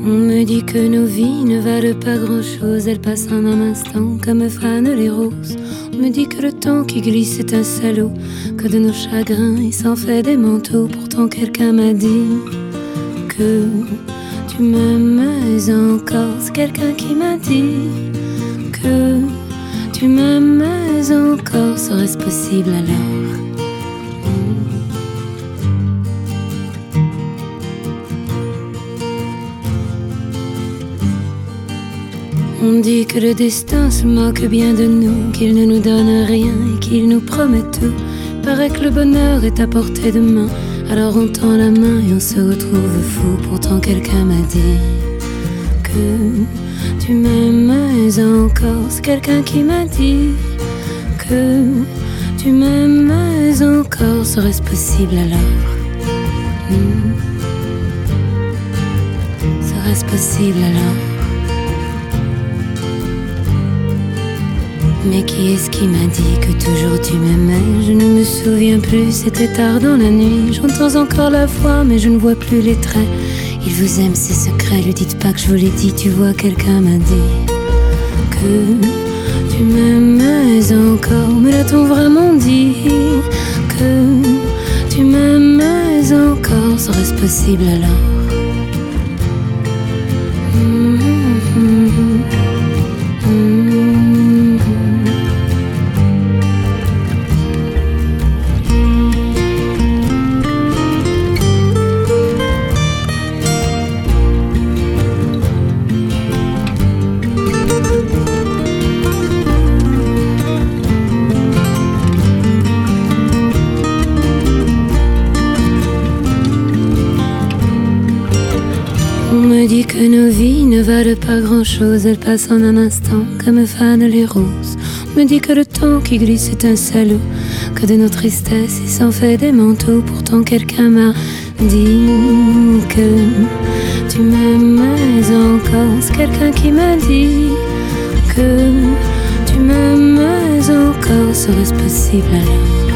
On me dit que nos vies ne valent pas grand-chose, elles passent en un instant comme fanent les roses. On me dit que le temps qui glisse est un salaud, que de nos chagrins il s'en fait des manteaux. Pourtant quelqu'un m'a dit que tu m'aimes encore. C'est quelqu'un qui m'a dit que tu m'aimes encore. Serait-ce possible alors? On dit que le destin se moque bien de nous, qu'il ne nous donne rien et qu'il nous promet tout. Paraît que le bonheur est à portée de main, alors on tend la main et on se retrouve fou. Pourtant quelqu'un m'a dit que tu m'aimes encore. C'est quelqu'un qui m'a dit que tu m'aimes encore. Serait-ce possible alors? Serait-ce possible alors? Mais qui est-ce qui m'a dit que toujours tu m'aimais? Je ne me souviens plus, c'était tard dans la nuit. J'entends encore la voix, mais je ne vois plus les traits. Il vous aime, c'est secret, lui dites pas que je vous l'ai dit. Tu vois, quelqu'un m'a dit que tu m'aimais encore. Mais l'a-t-on vraiment dit que tu m'aimais encore? Serait-ce possible alors? On me dit que nos vies ne valent pas grand-chose, elles passent en un instant comme fanent les roses. On me dit que le temps qui glisse est un salaud, que de nos tristesses il s'en fait des manteaux. Pourtant quelqu'un m'a dit que tu m'aimais encore. C'est quelqu'un qui m'a dit que tu m'aimais encore. Serait-ce possible alors?